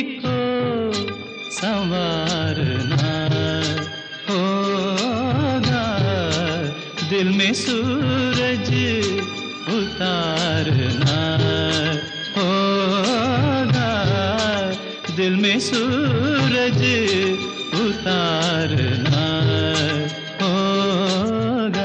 को संवारना होगा, दिल में सूरज उतारना होगा, दिल में सूरज उतारना होगा।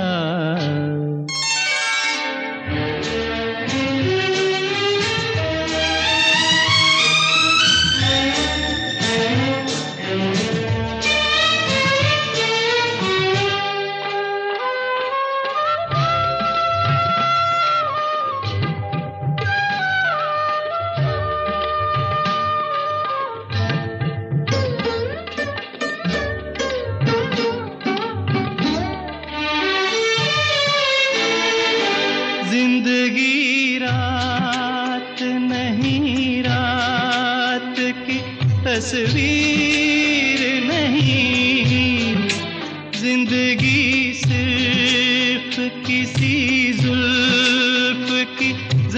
जिंदगी रात नहीं, रात की तस्वीर नहीं, जिंदगी सिर्फ किसी जुल्फ की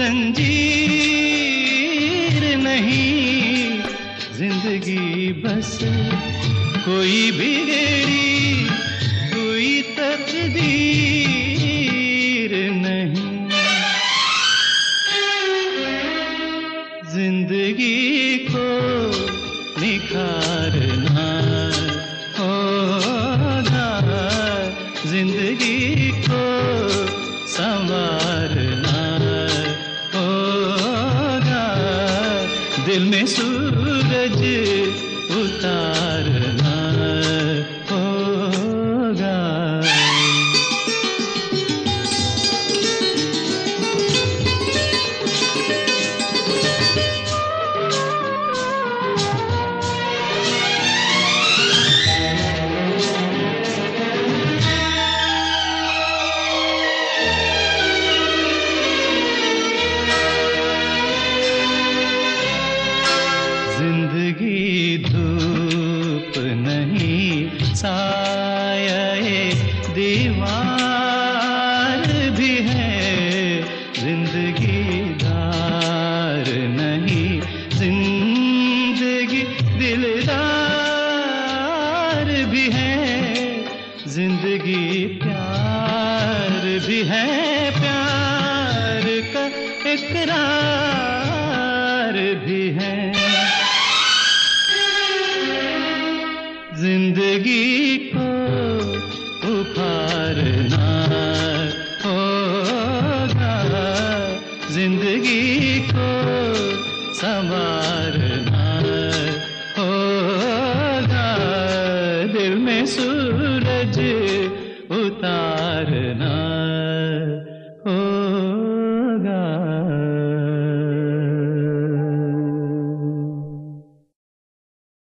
जंजीर नहीं, जिंदगी बस कोई बिगड़ी कोई तकदीर नहीं, जिंदगी को निखारना होगा, जिंदगी को संवारना होगा, दिल में सूरज उतारना होगा। जिंदगी धूप नहीं, साये दीवार भी है, जिंदगी दार नहीं, जिंदगी दिलदार भी है, जिंदगी प्यार भी है, प्यार का इकरार